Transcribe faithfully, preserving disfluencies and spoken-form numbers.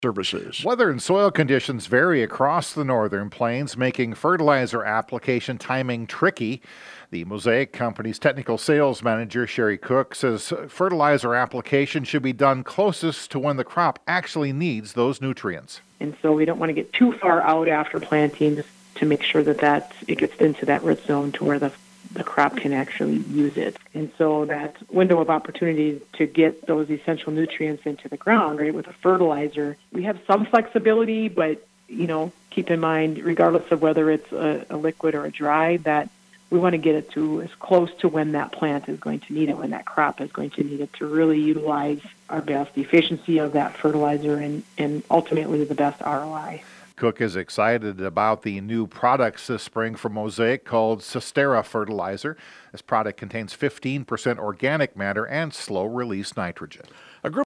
services. Weather and soil conditions vary across the northern plains, making fertilizer application timing tricky. The Mosaic Company's technical sales manager, Sherry Cook, says fertilizer application should be done closest to when the crop actually needs those nutrients. And so we don't want to get too far out after planting just to make sure that, that it gets into that root zone to where the the crop can actually use it. And so that window of opportunity to get those essential nutrients into the ground, right, with a fertilizer, we have some flexibility, but, you know, keep in mind, regardless of whether it's a, a liquid or a dry, that we want to get it to as close to when that plant is going to need it, when that crop is going to need it, to really utilize our best efficiency of that fertilizer and, and ultimately the best R O I. Cook is excited about the new products this spring from Mosaic called Cestera Fertilizer. This product contains fifteen percent organic matter and slow-release nitrogen. A group